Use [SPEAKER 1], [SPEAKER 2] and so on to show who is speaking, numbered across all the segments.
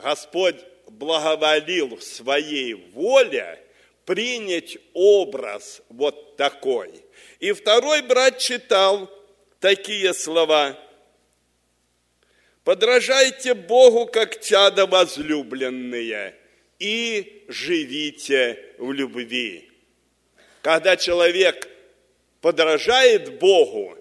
[SPEAKER 1] Господь благоволил в своей воле принять образ вот такой. И второй брат читал такие слова: «Подражайте Богу, как чада возлюбленные, и живите в любви». Когда человек подражает Богу,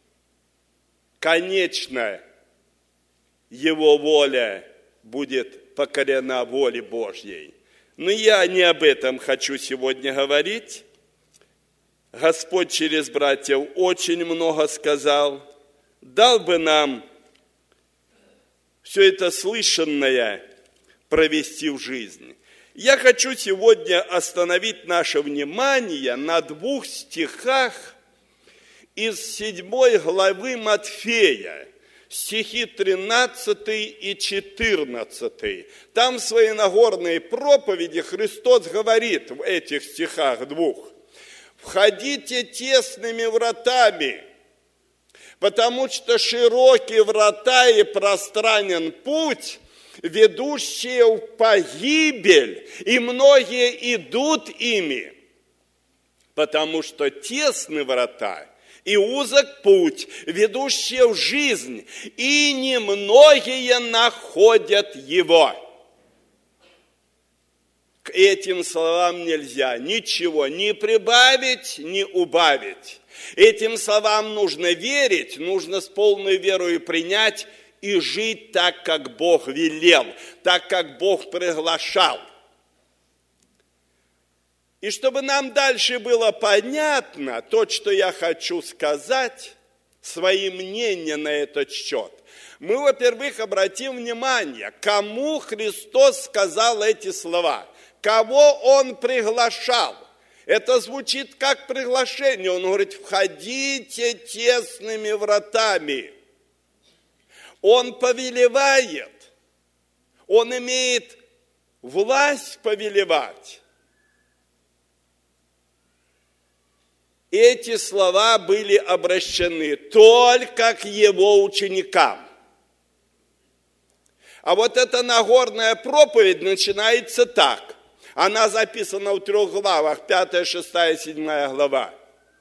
[SPEAKER 1] конечно, его воля будет покорена воле Божьей. Но я не об этом хочу сегодня говорить. Господь через братьев очень много сказал. Дал бы нам все это слышанное провести в жизнь. Я хочу сегодня остановить наше внимание на 2 стихах из 7 главы Матфея, стихи 13 и 14. Там в своей Нагорной проповеди Христос говорит в этих стихах 2: «Входите тесными вратами, потому что широкие врата и пространен путь, ведущие в погибель, и многие идут ими, потому что тесны врата и узок путь, ведущий в жизнь, и немногие находят его». К этим словам нельзя ничего ни прибавить, ни убавить. Этим словам нужно верить, нужно с полной верой принять и жить так, как Бог велел, так, как Бог приглашал. И чтобы нам дальше было понятно то, что я хочу сказать, свои мнения на этот счет, мы, во-первых, обратим внимание, кому Христос сказал эти слова, кого Он приглашал. Это звучит как приглашение. Он говорит: «Входите тесными вратами». Он повелевает, Он имеет власть повелевать. Эти слова были обращены только к Его ученикам. А вот эта Нагорная проповедь начинается так. Она записана в 3 главах, 5, 6, 7 глава.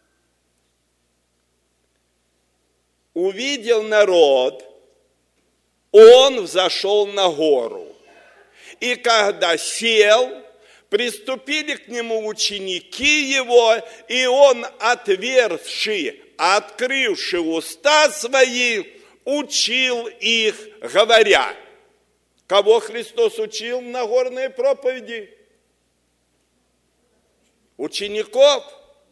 [SPEAKER 1] «Увидел народ, он взошел на гору, и когда сел, приступили к нему ученики его, и он, открывши уста свои, учил их, говоря». Кого Христос учил в Нагорной проповеди? Учеников.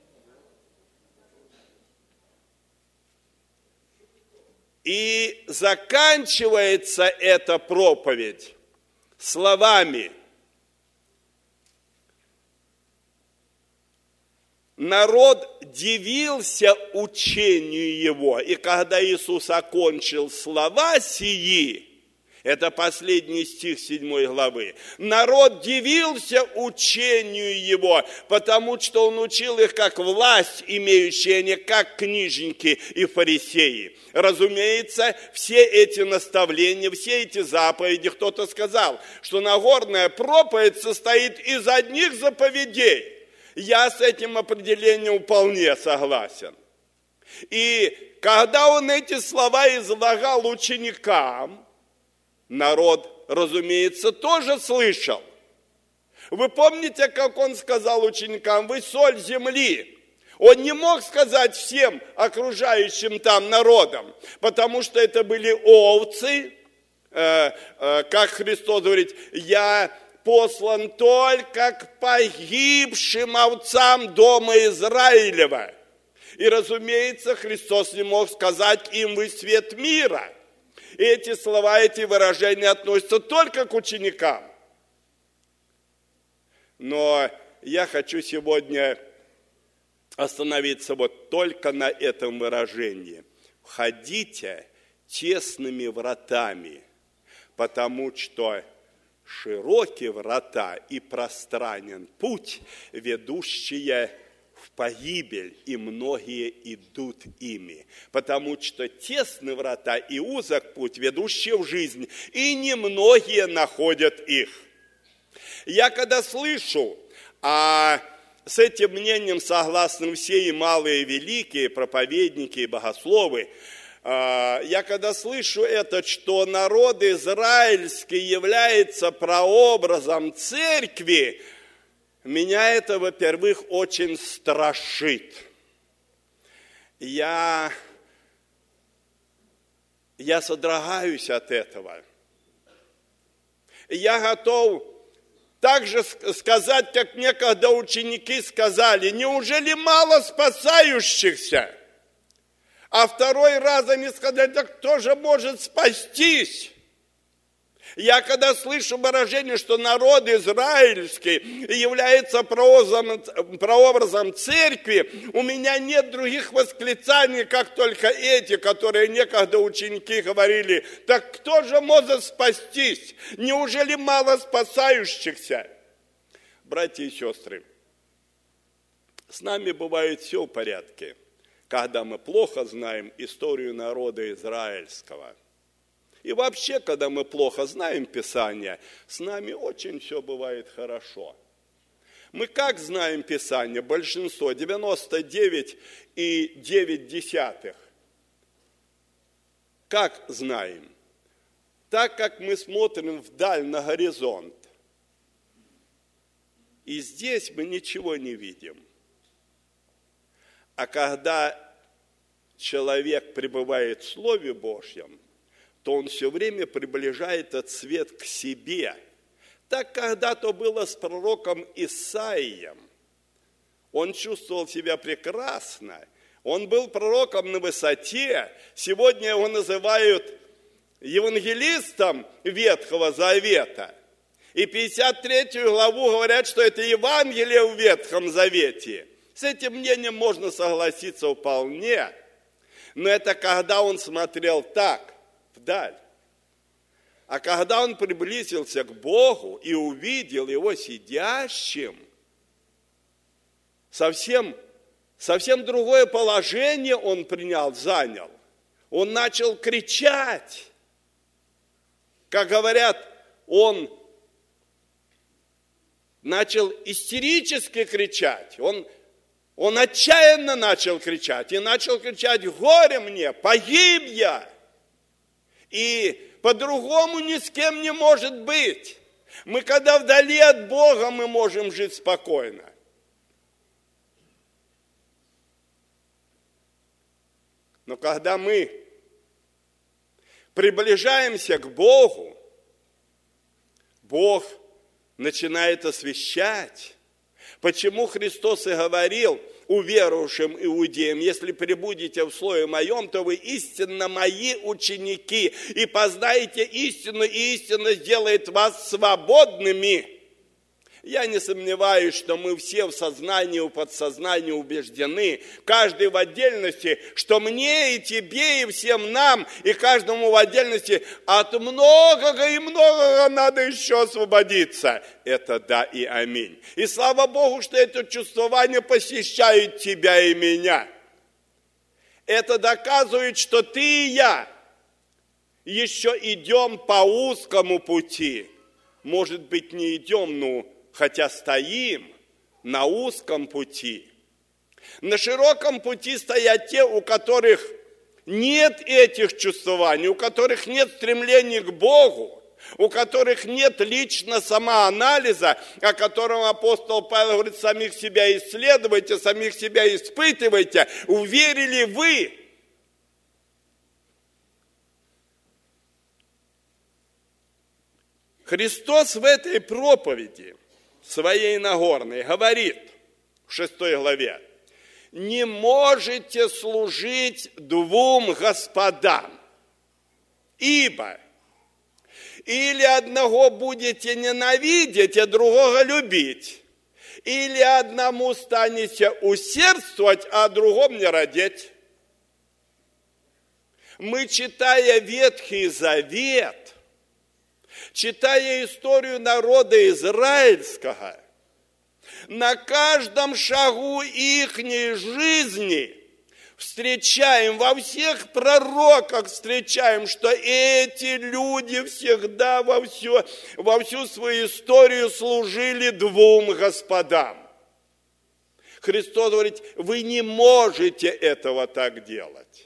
[SPEAKER 1] И заканчивается эта проповедь словами: «Народ дивился учению его». И когда Иисус окончил слова сии, это последний стих 7 главы. Народ дивился учению его, потому что он учил их как власть имеющие, а не как книжники и фарисеи. Разумеется, все эти наставления, все эти заповеди, кто-то сказал, что Нагорная проповедь состоит из одних заповедей. Я с этим определением вполне согласен. И когда он эти слова излагал ученикам, народ, разумеется, тоже слышал. Вы помните, как он сказал ученикам: «Вы соль земли». Он не мог сказать всем окружающим там народам, потому что это были овцы, как Христос говорит: «Я послан только к погибшим овцам дома Израилева». И, разумеется, Христос не мог сказать им: «Вы свет мира». Эти слова, эти выражения относятся только к ученикам. Но я хочу сегодня остановиться вот только на этом выражении. «Входите тесными вратами», потому что широкие врата и пространен путь, ведущие в погибель, и многие идут ими. Потому что тесны врата и узок путь, ведущий в жизнь, и немногие находят их. Я когда слышу, с этим мнением согласны все и малые, и великие, проповедники и богословы, я когда слышу это, что народ израильский является прообразом церкви, меня это, во-первых, очень страшит. Я содрогаюсь от этого. Я готов также сказать, как некогда ученики сказали: неужели мало спасающихся? А второй раз они сказали: да кто же может спастись? Я когда слышу выражение, что народ израильский является прообразом церкви, у меня нет других восклицаний, как только эти, которые некогда ученики говорили: так кто же может спастись? Неужели мало спасающихся? Братья и сестры, с нами бывает все в порядке, когда мы плохо знаем историю народа израильского. И вообще, когда мы плохо знаем Писание, с нами очень все бывает хорошо. Мы как знаем Писание? Большинство, 99,9. Как знаем? Так, как мы смотрим вдаль на горизонт. И здесь мы ничего не видим. А когда человек пребывает в Слове Божьем, то он все время приближает этот свет к себе. Так когда-то было с пророком Исаием. Он чувствовал себя прекрасно. Он был пророком на высоте. Сегодня его называют евангелистом Ветхого Завета. И 53 главу говорят, что это Евангелие в Ветхом Завете. С этим мнением можно согласиться вполне. Но это когда он смотрел так, вдаль. А когда он приблизился к Богу и увидел Его сидящим, совсем другое положение он занял. Он начал кричать. Как говорят, он начал истерически кричать. Он отчаянно начал кричать. И начал кричать: горе мне, погиб я. И по-другому ни с кем не может быть. Мы, когда вдали от Бога, мы можем жить спокойно. Но когда мы приближаемся к Богу, Бог начинает освещать. Почему Христос и говорил уверовавшим иудеям: если пребудете в Слове Моем, то вы истинно Мои ученики, и познаете истину, и истина сделает вас свободными. Я не сомневаюсь, что мы все в сознании, в подсознании убеждены, каждый в отдельности, что мне и тебе, и всем нам, и каждому в отдельности от многого и многого надо еще освободиться. Это да и аминь. И слава Богу, что это чувствование посещает тебя и меня. Это доказывает, что ты и я еще идем по узкому пути. Может быть, не идем, хотя стоим на узком пути. На широком пути стоят те, у которых нет этих чувствований, у которых нет стремления к Богу, у которых нет лично самоанализа, о котором апостол Павел говорит: самих себя исследуйте, самих себя испытывайте. Уверили вы? Христос в этой проповеди своей Нагорной говорит в 6 главе: не можете служить двум господам, ибо или одного будете ненавидеть, а другого любить, или одному станете усердствовать, а о другом не радеть. Мы, читая Ветхий Завет, читая историю народа израильского, На каждом шагу ихней жизни встречаем, во всех пророках встречаем, что эти люди всегда во всю свою историю служили двум господам. Христос говорит, вы не можете этого так делать.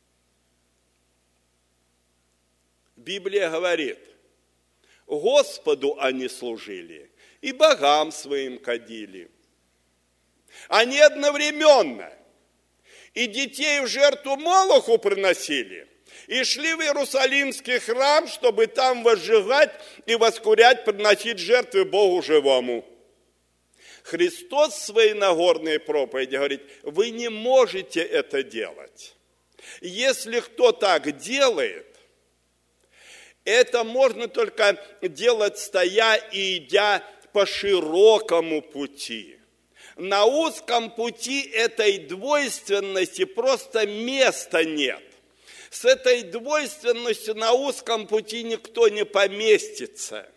[SPEAKER 1] Библия говорит, Господу они служили и богам своим кадили. Они одновременно и детей в жертву Молоху приносили, и шли в Иерусалимский храм, чтобы там возжигать и воскурять, приносить жертвы Богу живому. Христос в своей Нагорной проповеди говорит, вы не можете это делать. Если кто так делает, это можно только делать, стоя и идя по широкому пути. На узком пути этой двойственности просто места нет. С этой двойственностью на узком пути никто не поместится.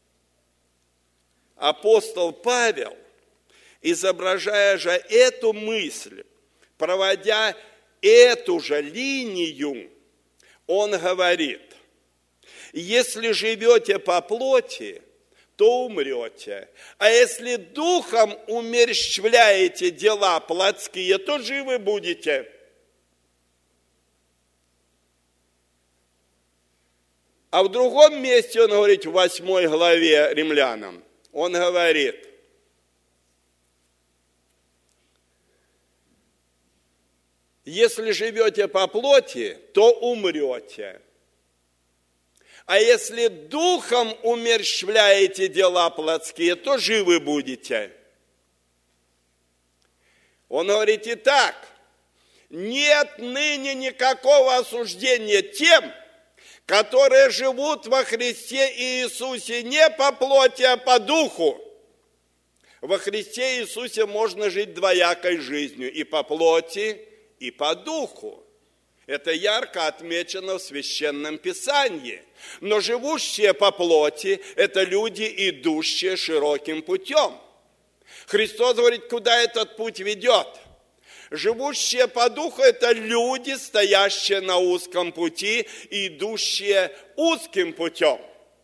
[SPEAKER 1] Апостол Павел, изображая же эту мысль, проводя эту же линию, он говорит, если живете по плоти, то умрете. А если духом умерщвляете дела плотские, то живы будете. А в другом месте он говорит, в 8 главе Римлянам, он говорит, если живете по плоти, то умрете. А если духом умерщвляете дела плотские, то живы будете. Он говорит, итак, нет ныне никакого осуждения тем, которые живут во Христе Иисусе не по плоти, а по духу. Во Христе Иисусе можно жить двоякой жизнью, и по плоти, и по духу. Это ярко отмечено в Священном Писании. Но живущие по плоти – это люди, идущие широким путем. Христос говорит, куда этот путь ведет. Живущие по духу – это люди, стоящие на узком пути, идущие узким путем.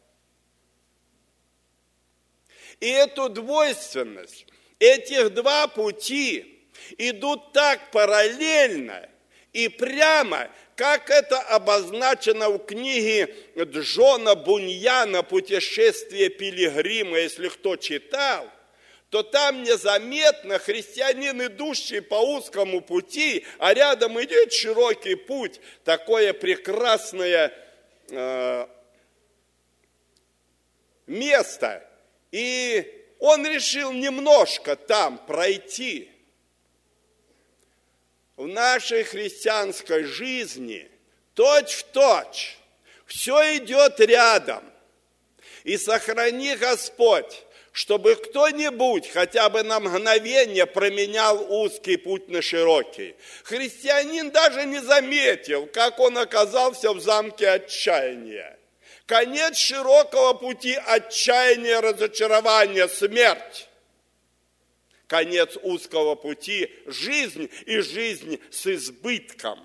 [SPEAKER 1] И эту двойственность, этих два пути идут так параллельно и прямо, как это обозначено в книге Джона Буньяна «Путешествие пилигрима», если кто читал, то там незаметно христианин, идущий по узкому пути, а рядом идет широкий путь, такое прекрасное место. И он решил немножко там пройти. В нашей христианской жизни точь-в-точь все идет рядом. И сохрани, Господь, чтобы кто-нибудь хотя бы на мгновение променял узкий путь на широкий. Христианин даже не заметил, как он оказался в замке отчаяния. Конец широкого пути – отчаяние, разочарование, смерть. Конец узкого пути – жизнь, и жизнь с избытком.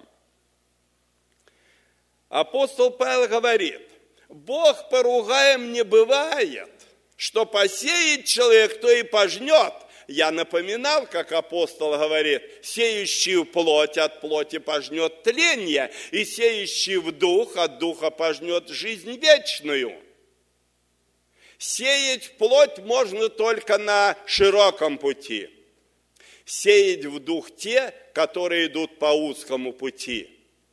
[SPEAKER 1] Апостол Павел говорит, Бог поругаем не бывает, что посеет человек, то и пожнет. Я напоминал, как апостол говорит, сеющий в плоть от плоти пожнет тление, и сеющий в дух от духа пожнет жизнь вечную. Сеять в плоть можно только на широком пути. Сеять в дух те, которые идут по узкому пути.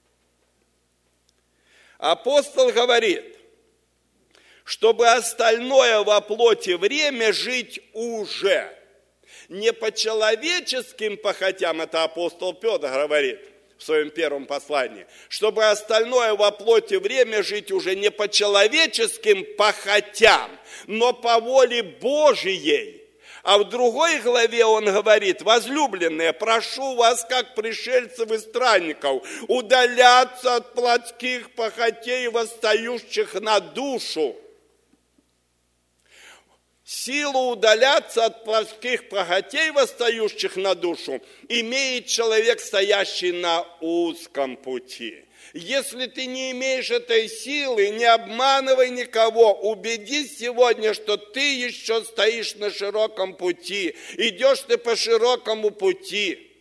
[SPEAKER 1] Апостол говорит, чтобы остальное во плоти время жить уже. Не по человеческим похотям, это апостол Петр говорит в своем первом послании, чтобы остальное во плоти время жить уже не по человеческим похотям, но по воле Божией. А в другой главе он говорит, возлюбленные, прошу вас, как пришельцев и странников, удаляться от плотских похотей, восстающих на душу. силу удаляться от плотских похотей, восстающих на душу, имеет человек, стоящий на узком пути. Если ты не имеешь этой силы, не обманывай никого. Убедись сегодня, что ты еще стоишь на широком пути. Идешь ты по широкому пути.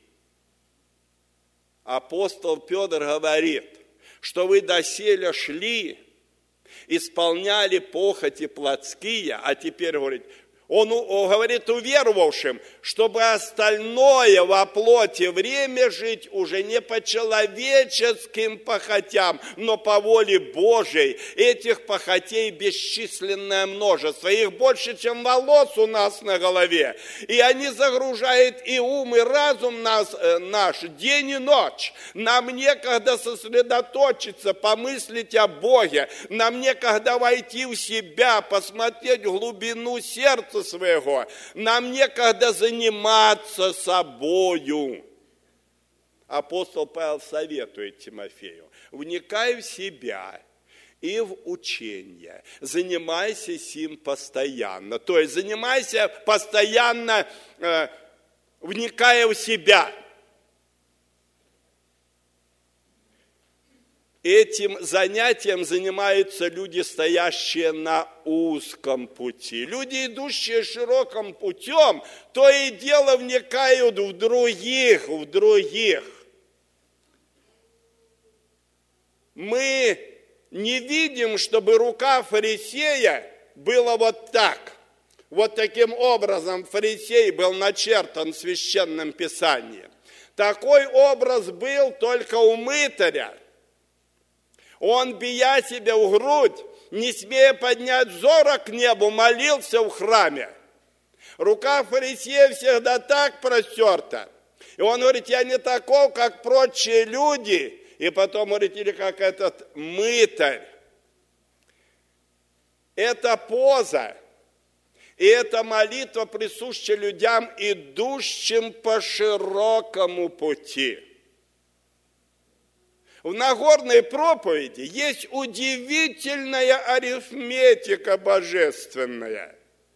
[SPEAKER 1] Апостол Петр говорит, что вы доселе шли, исполняли похоти плотские, а теперь говорит, он говорит уверовавшим, чтобы остальное во плоти время жить уже не по человеческим похотям, но по воле Божией. Этих похотей бесчисленное множество, их больше, чем волос у нас на голове. И они загружают и ум, и разум наш день и ночь. Нам некогда сосредоточиться, помыслить о Боге. Нам некогда войти в себя, посмотреть в глубину сердца своего. Нам некогда заниматься собою. Апостол Павел советует Тимофею: вникай в себя и в учение. Занимайся сим постоянно. То есть занимайся постоянно, вникая в себя. Этим занятием занимаются люди, стоящие на узком пути. Люди, идущие широким путем, то и дело вникают в других. Мы не видим, чтобы рука фарисея была вот так. Вот таким образом фарисей был начертан в Священном Писании. Такой образ был только у мытаря. Он, бия себя в грудь, не смея поднять взора к небу, молился в храме. Рука фарисея всегда так простерта. И он говорит: я не таков, как прочие люди. И потом говорит, или как этот мытарь. Эта поза и эта молитва присуща людям, идущим по широкому пути. В Нагорной проповеди есть удивительная арифметика божественная.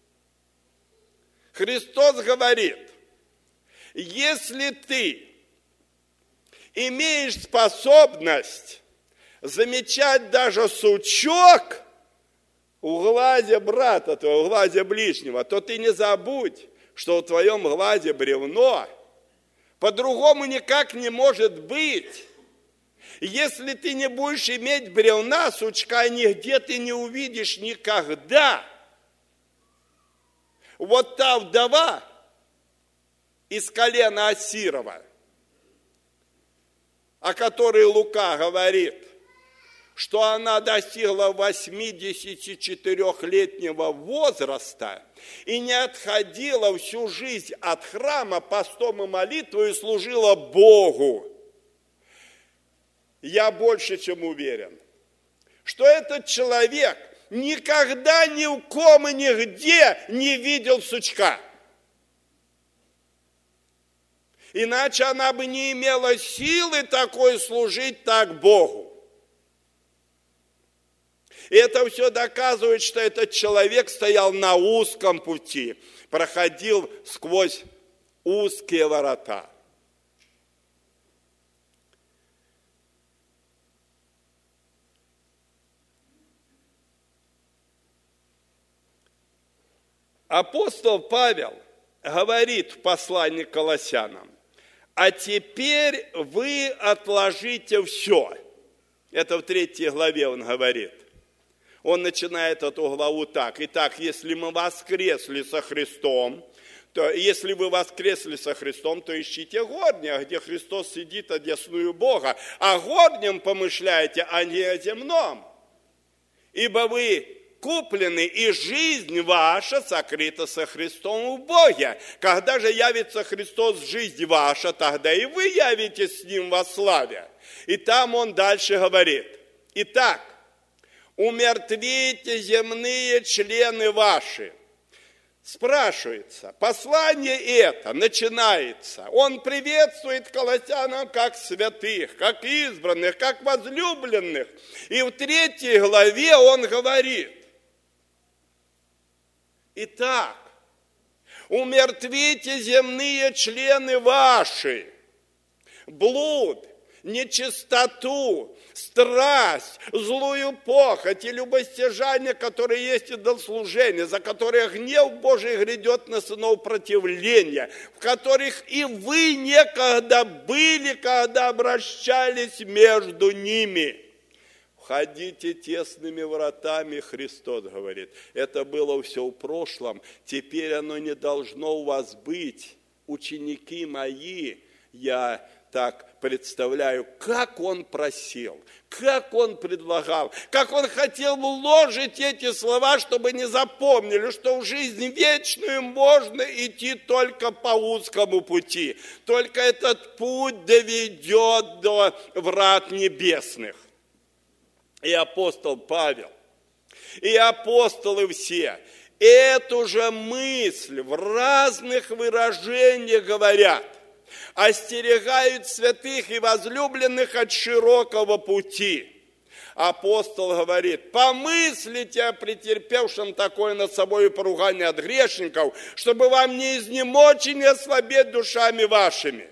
[SPEAKER 1] Христос говорит: если ты имеешь способность замечать даже сучок в глазе брата твоего, в глазе ближнего, то ты не забудь, что в твоем глазе бревно. По-другому никак не может быть. Если ты не будешь иметь бревна, сучка нигде ты не увидишь никогда. Вот та вдова из колена Асирова, о которой Лука говорит, что она достигла 84-летнего возраста и не отходила всю жизнь от храма постом и молитвой и служила Богу. Я больше чем уверен, что этот человек никогда ни у ком и нигде не видел сучка. Иначе она бы не имела силы такой служить так Богу. И это все доказывает, что этот человек стоял на узком пути, проходил сквозь узкие ворота. Апостол Павел говорит в послании к Колоссянам: а теперь вы отложите все. Это в 3 главе он говорит. Он начинает эту главу так: итак, если мы воскресли со Христом, то если вы воскресли со Христом, то ищите горнее, где Христос сидит одесную Бога, а горнем помышляйте, а не о земном. Ибо вы куплены, и жизнь ваша сокрыта со Христом в Боге. Когда же явится Христос в жизнь ваша, тогда и вы явитесь с Ним во славе. И там он дальше говорит: итак, умертвите земные члены ваши. Спрашивается, послание это начинается. Он приветствует колоссянам как святых, как избранных, как возлюбленных. И в 3 главе он говорит: Итак, умертвите земные члены ваши, блуд, нечистоту, страсть, злую похоть и любостяжание, которые есть идолослужение, за которые гнев Божий грядет на сынов противления, в которых и вы некогда были, когда обращались между ними. Входите тесными вратами, Христос говорит. Это было все в прошлом, теперь оно не должно у вас быть. Ученики мои, я так представляю, как он просил, как он предлагал, как он хотел вложить эти слова, чтобы не запомнили, что в жизнь вечную можно идти только по узкому пути. Только этот путь доведет до врат небесных. И апостол Павел, и апостолы все эту же мысль в разных выражениях говорят. Остерегают святых и возлюбленных от широкого пути. Апостол говорит: помыслите о претерпевшем такое над собой поругание от грешников, чтобы вам не изнемочь и не ослабеть душами вашими.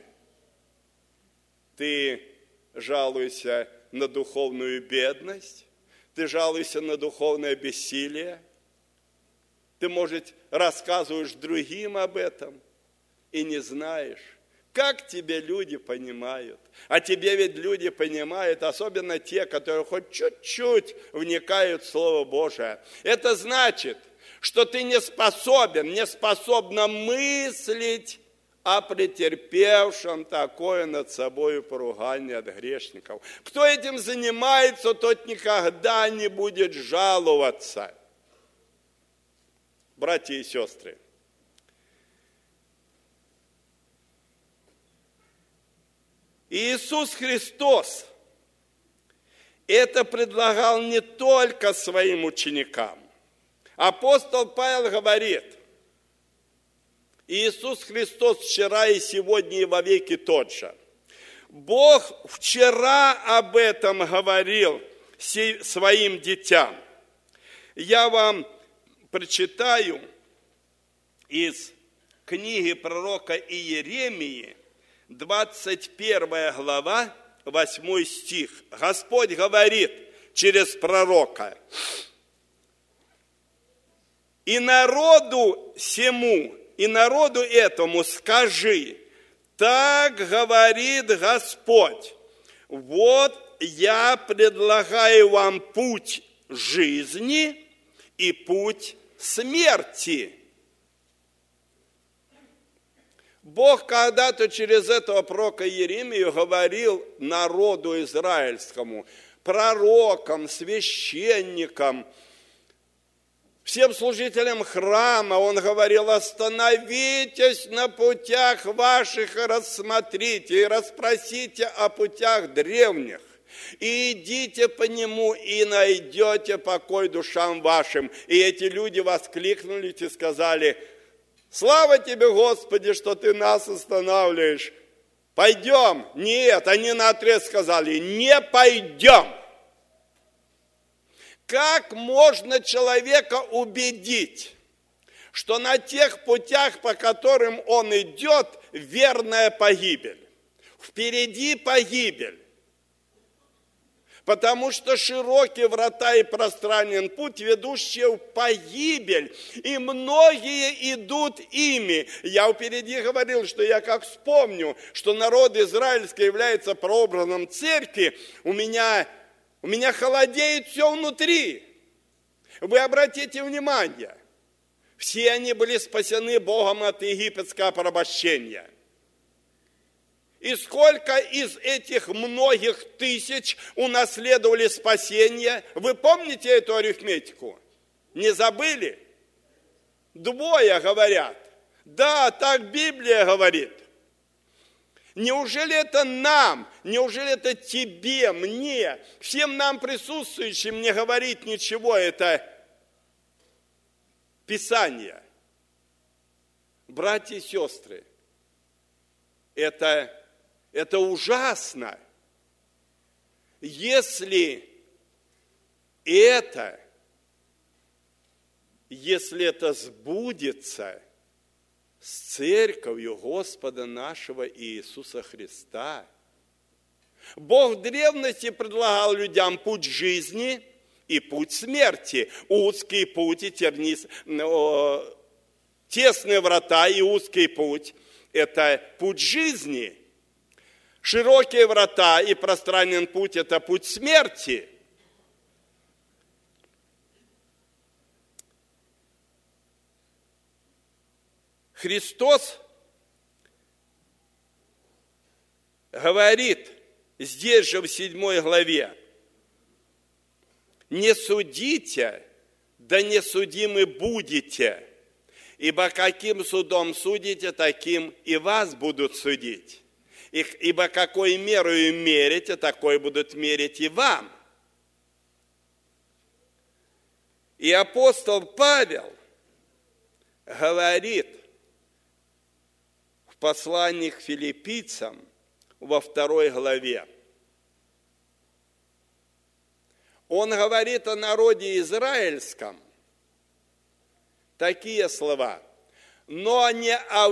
[SPEAKER 1] Ты жалуешься на духовную бедность, ты жалуешься на духовное бессилие, ты, может, рассказываешь другим об этом и не знаешь, как тебя люди понимают. А тебе ведь люди понимают, особенно те, которые хоть чуть-чуть вникают в Слово Божие. Это значит, что ты не способна мыслить о претерпевшем такое над собой поругание от грешников. Кто этим занимается, тот никогда не будет жаловаться. Братья и сестры, Иисус Христос это предлагал не только своим ученикам. Апостол Павел говорит: Иисус Христос вчера и сегодня и вовеки тот же. Бог вчера об этом говорил своим детям. Я вам прочитаю из книги пророка Иеремии, 21 глава, 8 стих. Господь говорит через пророка: «И народу сему, и народу этому скажи, так говорит Господь, вот я предлагаю вам путь жизни и путь смерти». Бог когда-то через этого пророка Иеремию говорил народу израильскому, пророкам, священникам, всем служителям храма. Он говорил: остановитесь на путях ваших и рассмотрите, и расспросите о путях древних. И идите по нему, и найдете покой душам вашим. И эти люди воскликнули и сказали: слава тебе, Господи, что ты нас останавливаешь. Пойдем. Нет, они наотрез сказали: не пойдем. Как можно человека убедить, что на тех путях, по которым он идет, верная погибель? Впереди погибель. Потому что широкие врата и пространен путь, ведущий в погибель, и многие идут ими. Я впереди говорил, что я как вспомню, что народ израильский является прообразом церкви, у меня холодеет все внутри. Вы обратите внимание, все они были спасены Богом от египетского порабощения. И сколько из этих многих тысяч унаследовали спасение? Вы помните эту арифметику? Не забыли? 2 говорят. Да, так Библия говорит. Неужели это нам, неужели это тебе, мне, всем нам присутствующим не говорит ничего? Это Писание. Братья и сестры, это ужасно, если это если это сбудется с церковью Господа нашего Иисуса Христа. Бог в древности предлагал людям путь жизни и путь смерти. Узкий путь и тесные врата и узкий путь – это путь жизни. Широкие врата и пространен путь – это путь смерти. Христос говорит здесь же в 7 главе: «Не судите, да не судимы будете, ибо каким судом судите, таким и вас будут судить. Ибо какой мерою мерите, такой будут мерить и вам». И апостол Павел говорит в послании к филиппийцам во 2 главе. Он говорит о народе израильском такие слова: но не о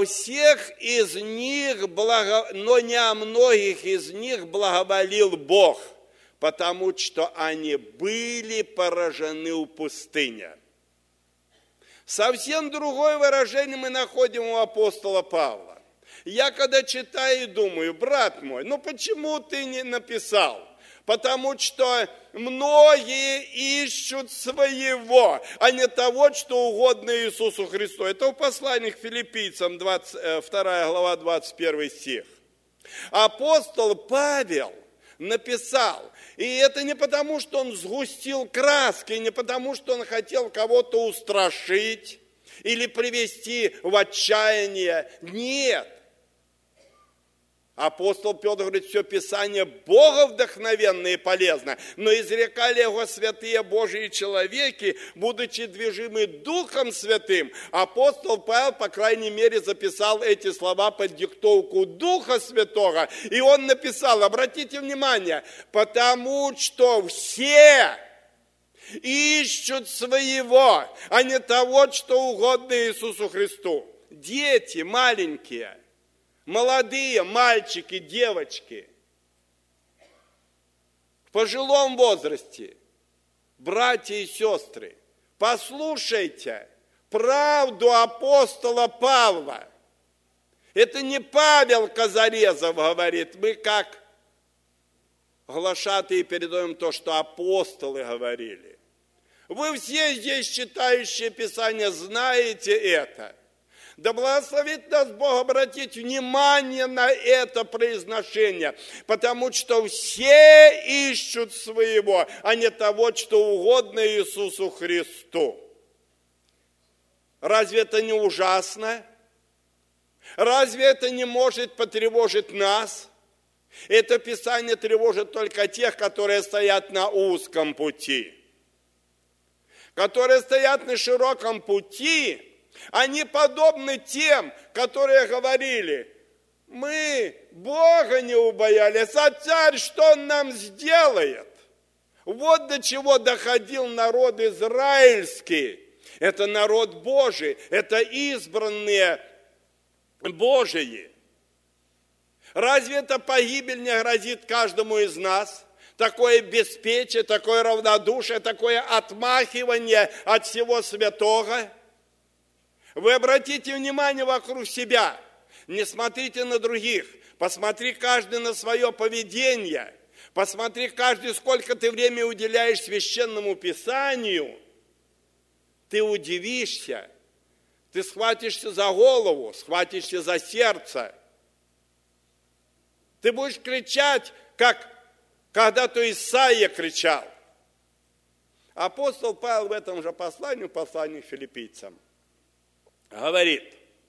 [SPEAKER 1] многих из них благоволил Бог, потому что они были поражены в пустыне. Совсем другое выражение мы находим у апостола Павла. Я когда читаю, думаю: брат мой, почему ты не написал? Потому что многие ищут своего, а не того, что угодно Иисусу Христу. Это в послании к филиппийцам, 2 глава, 21 стих. Апостол Павел написал, и это не потому, что он сгустил краски, не потому, что он хотел кого-то устрашить или привести в отчаяние. Нет. Апостол Петр говорит: все Писание Бога вдохновенно и полезно, но изрекали его святые Божьи человеки, будучи движимы Духом Святым. Апостол Павел, по крайней мере, записал эти слова под диктовку Духа Святого, и он написал, обратите внимание: потому что все ищут своего, а не того, что угодно Иисусу Христу. Дети маленькие, молодые мальчики, девочки, в пожилом возрасте, братья и сестры, послушайте правду апостола Павла. Это не Павел Казарезов говорит, мы как глашатые передаем то, что апостолы говорили. Вы все здесь, читающие Писание, знаете это. Да благословит нас Бог обратить внимание на это произношение, потому что все ищут своего, а не того, что угодно Иисусу Христу. Разве это не ужасно? Разве это не может потревожить нас? Это Писание тревожит только тех, которые стоят на узком пути. Которые стоят на широком пути, они подобны тем, которые говорили: мы Бога не убоялись, а царь что он нам сделает? Вот до чего доходил народ израильский. Это народ Божий, это избранные Божии. Разве эта погибель не грозит каждому из нас? Такое беспечие, такое равнодушие, такое отмахивание от всего святого? Вы обратите внимание вокруг себя, не смотрите на других, посмотри каждый на свое поведение, посмотри каждый, сколько ты времени уделяешь священному Писанию. Ты удивишься, ты схватишься за голову, схватишься за сердце. Ты будешь кричать, как когда-то Исаия кричал. Апостол Павел в этом же послании к филиппийцам говорит: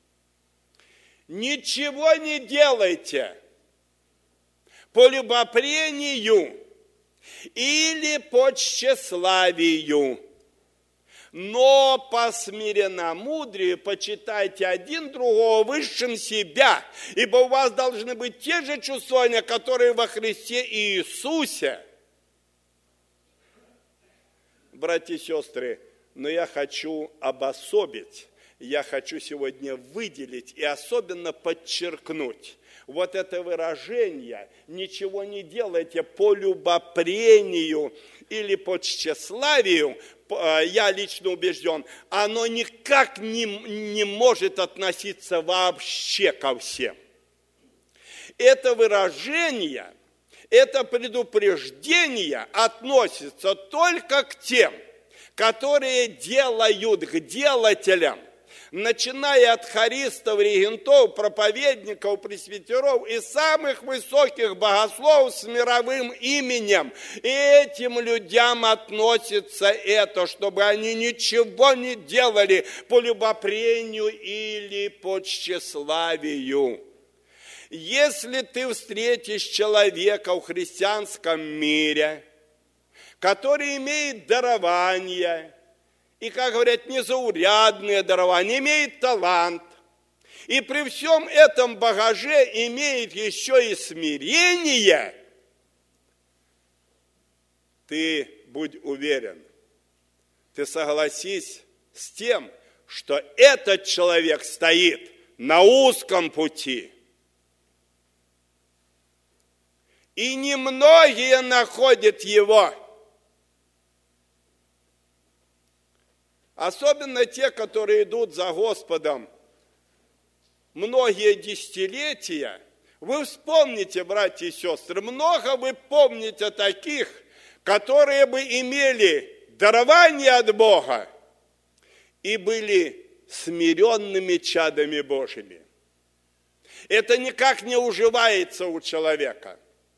[SPEAKER 1] ничего не делайте по любопрению или по тщеславию, но по смиренномудрию почитайте один другого высшим себя, ибо у вас должны быть те же чувствования, которые во Христе Иисусе. Братья и сестры, но я хочу обособить, я хочу сегодня выделить и особенно подчеркнуть вот это выражение «ничего не делайте по любопрению или по тщеславию», я лично убежден, оно никак не может относиться вообще ко всем. Это выражение, это предупреждение относится только к тем, которые делают, к делателям, начиная от хористов, регентов, проповедников, пресвитеров и самых высоких богословов с мировым именем. И этим людям относится это, чтобы они ничего не делали по любопрению или по тщеславию. Если ты встретишь человека в христианском мире, который имеет дарование, и, как говорят, незаурядное дарование, имеет талант, и при всем этом багаже имеет еще и смирение, ты будь уверен, ты согласись с тем, что этот человек стоит на узком пути. И немногие находят его. Особенно те, которые идут за Господом многие десятилетия. Вы вспомните, братья и сестры, много вы помните таких, которые бы имели дарование от Бога и были смиренными чадами Божьими. Это никак не уживается у человека.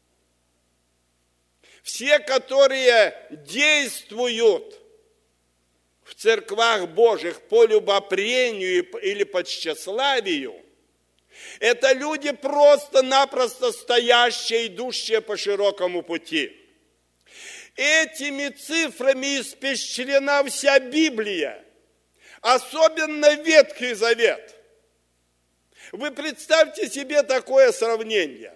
[SPEAKER 1] Все, которые действуют в церквах Божьих по любопрению или по тщеславию, это люди просто-напросто стоящие, идущие по широкому пути. Этими цифрами испещрена вся Библия, особенно Ветхий Завет. Вы представьте себе такое сравнение.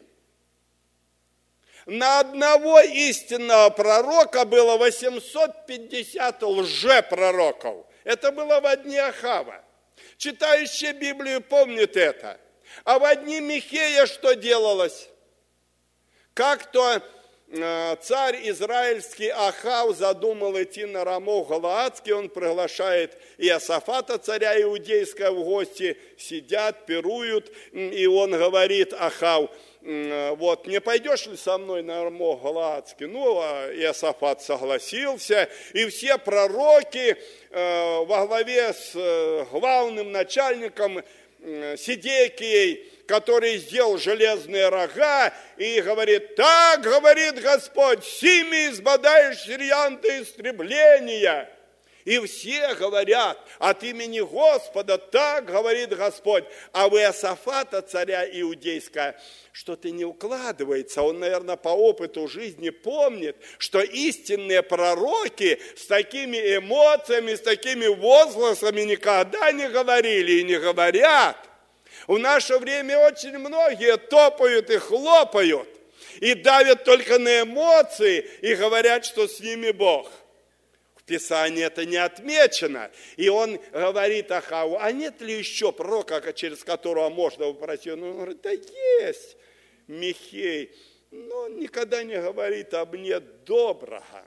[SPEAKER 1] На одного истинного пророка было 850 лжепророков. Это было во дни Ахава. Читающие Библию помнят это. А во дни Михея что делалось? Как-то царь израильский Ахав задумал идти на Рамов Галаадский, он приглашает Иосафата, царя иудейского, в гости, сидят, пируют, и он говорит Ахав: вот, не пойдешь ли со мной на Рамов Галаадский? Ну, Иосафат согласился, и все пророки во главе с главным начальником Сидекией, который сделал железные рога, и говорит: так говорит Господь, сими избадаешь сириян до истребления. И все говорят от имени Господа: так говорит Господь. А у Иосафата, царя иудейского, что-то не укладывается. Он, наверное, по опыту жизни помнит, что истинные пророки с такими эмоциями, с такими возгласами никогда не говорили и не говорят. В наше время очень многие топают и хлопают, и давят только на эмоции, и говорят, что с ними Бог. В Писании это не отмечено. И он говорит Ахаву: а нет ли еще пророка, через которого можно попросить? Он говорит: да есть Михей, но он никогда не говорит об мне доброго.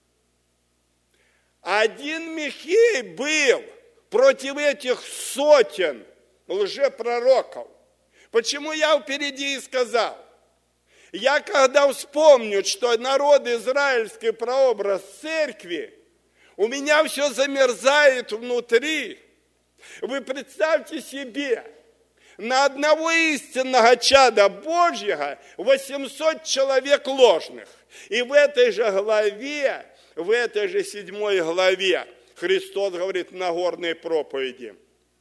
[SPEAKER 1] Один Михей был против этих сотен лжепророков. Почему я впереди и сказал? Я когда вспомню, что народ израильский прообраз церкви, у меня все замерзает внутри. Вы представьте себе, на одного истинного чада Божьего 800 человек ложных. И в этой же главе, в этой же 7 главе Христос говорит в Нагорной проповеди: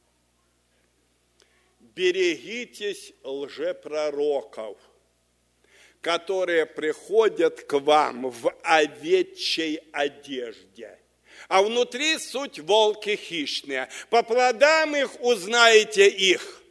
[SPEAKER 1] берегитесь лжепророков, которые приходят к вам в овечьей одежде, а внутри суть волки хищные. По плодам их узнаете их.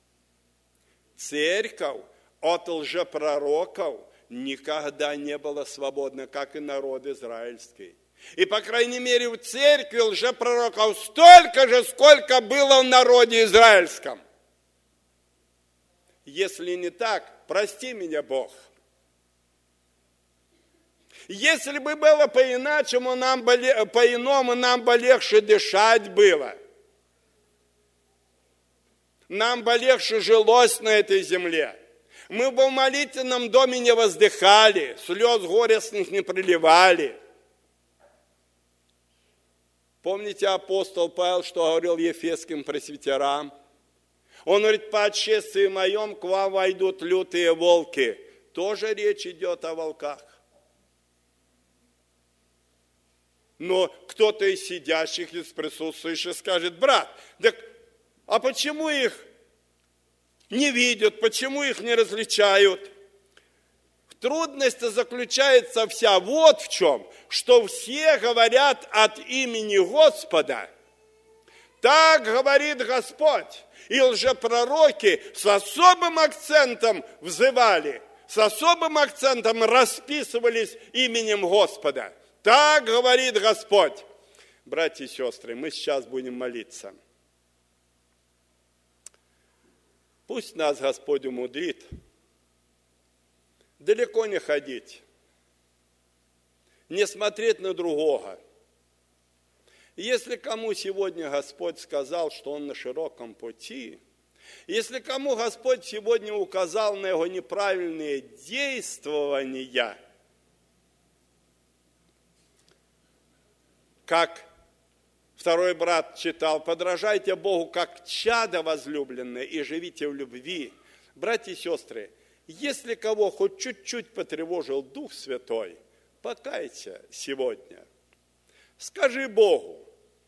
[SPEAKER 1] Церковь от лжепророков никогда не была свободна, как и народ израильский. И, по крайней мере, в церкви лжепророков столько же, сколько было в народе израильском. Если не так, прости меня, Бог. Если бы было по-иному, нам бы легче дышать было. Нам бы легче жилось на этой земле. Мы бы в молитвенном доме не воздыхали, слез горестных не проливали. Помните апостол Павел, что говорил ефесским пресвитерам? Он говорит, по отшествии моем к вам войдут лютые волки. Тоже речь идет о волках. Но кто-то из сидящих, из присутствующих скажет, брат, так а почему их не видят, почему их не различают? Трудность заключается вся вот в чем, что все говорят от имени Господа. Так говорит Господь. И лжепророки с особым акцентом взывали, с особым акцентом расписывались именем Господа. Так говорит Господь. Братья и сестры, мы сейчас будем молиться. Пусть нас Господь умудрит далеко не ходить, не смотреть на другого. Если кому сегодня Господь сказал, что он на широком пути, если кому Господь сегодня указал на его неправильные действования, как второй брат читал, подражайте Богу, как чадо возлюбленное, и живите в любви. Братья и сестры, если кого хоть чуть-чуть потревожил Дух Святой, покайся сегодня. Скажи Богу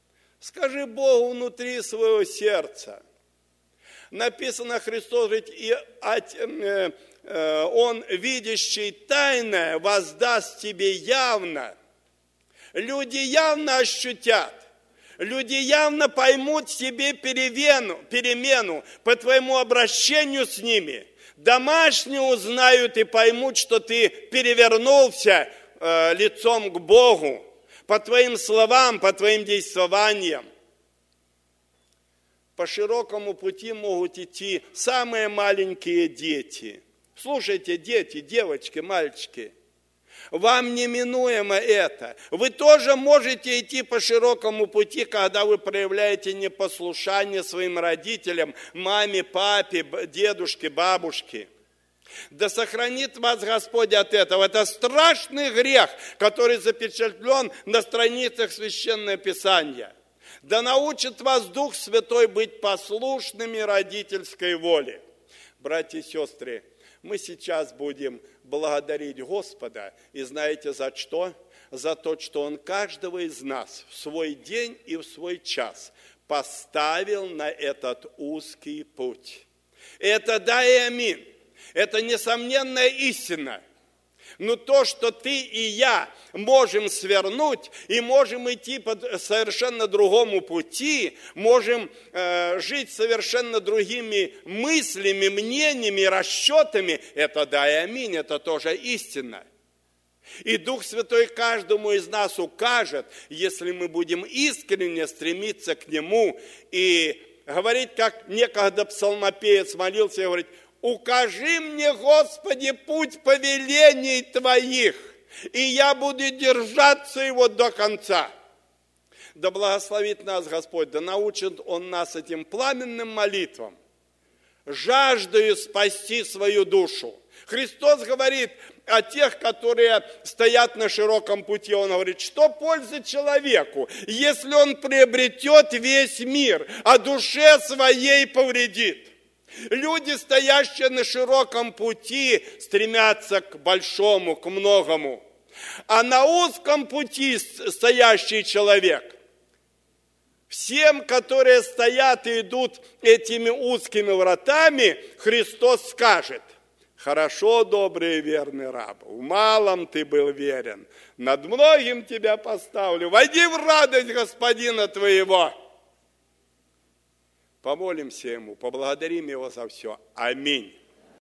[SPEAKER 1] внутри своего сердца. Написано, Христос говорит, Он, видящий тайное, воздаст тебе явно. Люди явно ощутят, люди явно поймут в себе перемену по твоему обращению с ними. Домашние узнают и поймут, что ты перевернулся лицом к Богу по твоим словам, по твоим действованиям. По широкому пути могут идти самые маленькие дети. Слушайте, дети, девочки, мальчики, вам неминуемо это. Вы тоже можете идти по широкому пути, когда вы проявляете непослушание своим родителям, маме, папе, дедушке, бабушке. Да сохранит вас Господь от этого. Это страшный грех, который запечатлен на страницах Священного Писания. Да научит вас Дух Святой быть послушными родительской воле. Братья и сестры, мы сейчас будем благодарить Господа. И знаете за что? За то, что Он каждого из нас в свой день и в свой час поставил на этот узкий путь. Это да и аминь. Это несомненная истина. Но то, что ты и я можем свернуть и можем идти по совершенно другому пути, можем жить совершенно другими мыслями, мнениями, расчетами, это да и аминь, это тоже истина. И Дух Святой каждому из нас укажет, если мы будем искренне стремиться к Нему и говорить, как некогда псалмопевец молился, и говорить: «Укажи мне, Господи, путь повелений Твоих, и я буду держаться его до конца». Да благословит нас Господь, да научит Он нас этим пламенным молитвам, жаждою спасти свою душу. Христос говорит о тех, которые стоят на широком пути. Он говорит, что польза человеку, если он приобретет весь мир, а душе своей повредит. Люди, стоящие на широком пути, стремятся к большому, к многому. А на узком пути стоящий человек, всем, которые стоят и идут этими узкими вратами, Христос скажет: «Хорошо, добрый и верный раб, в малом ты был верен, над многим тебя поставлю, войди в радость Господина твоего». Помолимся Ему, поблагодарим Его за все. Аминь.